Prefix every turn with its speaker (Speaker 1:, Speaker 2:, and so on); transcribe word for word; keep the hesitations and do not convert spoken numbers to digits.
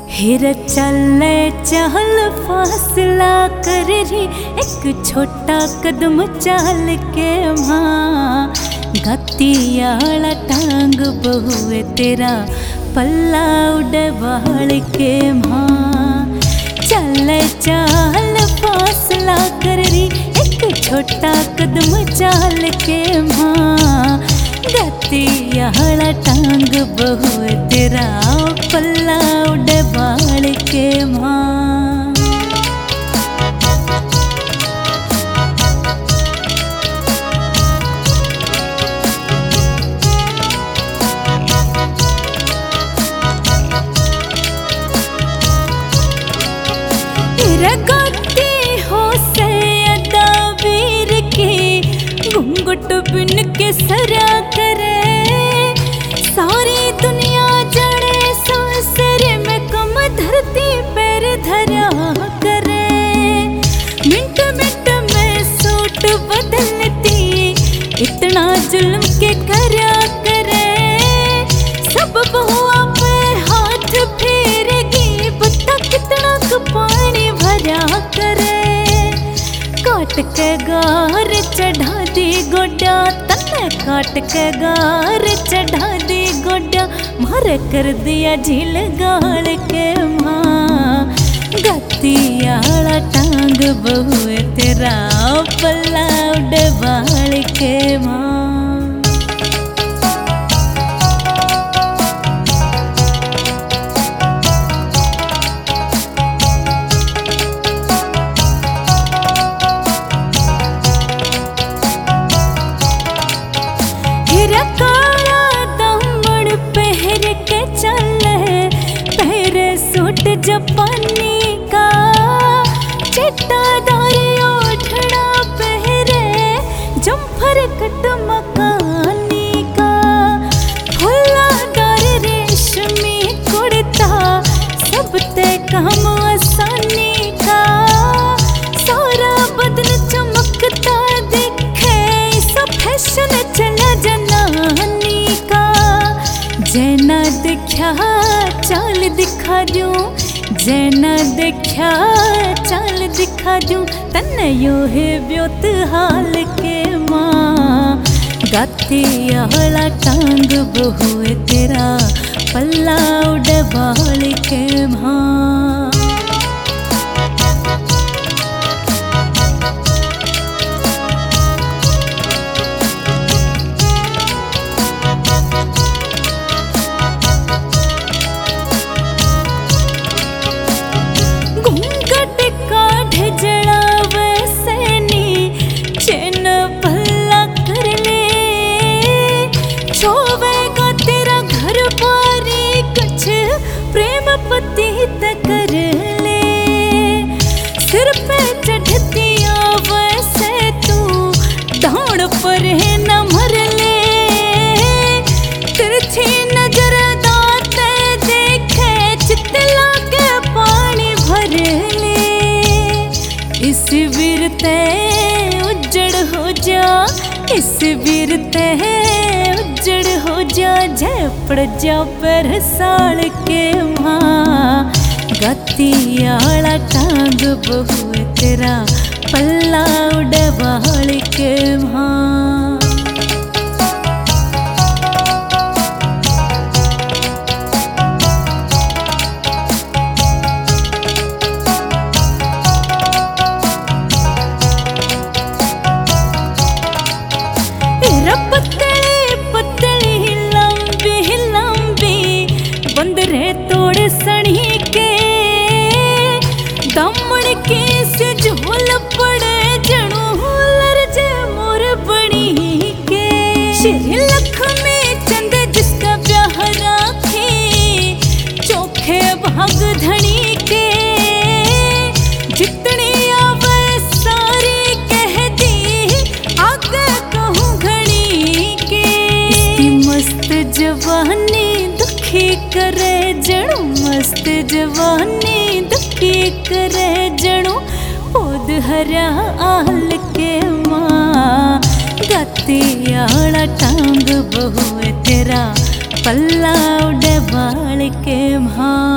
Speaker 1: हिर चले चहल फासला कर री एक छोटा कदम चाल के माँ गतियाला टांग बहुए तेरा पल्ला उड़े बाल के माँ चले चहल फासला कर री एक छोटा कदम चाल के माँ गतियाला टांग बहुए तेरा पल्ला उड़े बाल के माँ। रगती हो से अदा वीर की घूंघट बिन के सरा करे सारी दुनिया जड़े सांसरे में कम धरती पैर धरा करे मिनट मिनट में सूट बदलती इतना जुल्म के करा करे सब बहुआ पे हाथ फेरेगी बता कितना पानी भरा करे काट के गार चढ़ा दी गोड्या तन्ने काट के गार चढ़ा दी गोड्या मारे कर दिया झील गाल के माँ गतियाला टांग बहुए तेरा पल्ला उड़े बाल के माँ। काला दामन पहर के चले पहरे सूट जापानी का चिट्टा दारी ओढ़ना पहरे जम्फर कट मकानी का फुल्लादार रेशमी कुर्ता सब ते काम आसानी का सारा बदन चमकता दिखे सब फैशन चला जना जैना देखा चाल दिखा दूं जैना देखा चाल दिखा दूं तन्ने यो है ब्योत हाल के माँ गतियाला टांग बहुए तेरा पल्ला उड़े बाल के माँ। कर ले सिर पे चढ़ती वैसे तू डांड पर है न मर ले तिरछी नजर दाते देखे चितला के पानी भर ले इस वीरते उजड़ हो जा इस वीरते उजड़ हो जा झपड़ जा पर साल के माँ गतियाला टांग बहुए तेरा पल्ला उड़े बाल के माँ। पतली पतली लंबी लंबी बंदरे तोड़ सड़ी के दमन के से झोल पड़े जणू लरजे मोर बनी के श्री लक्ष्मी चंद जिसका ब्याह राखी चोखे भाग धनी के जितनी आवे सारी कह दी आगे कहूँ घड़ी के इसकी मस्त जवानी दुखी करे जणू मस्त जवानी दुखी करे जणू पौध हरा आल के माँ गतियाला टांग बहुए तेरा पल्ला उड़े बाल के माँ।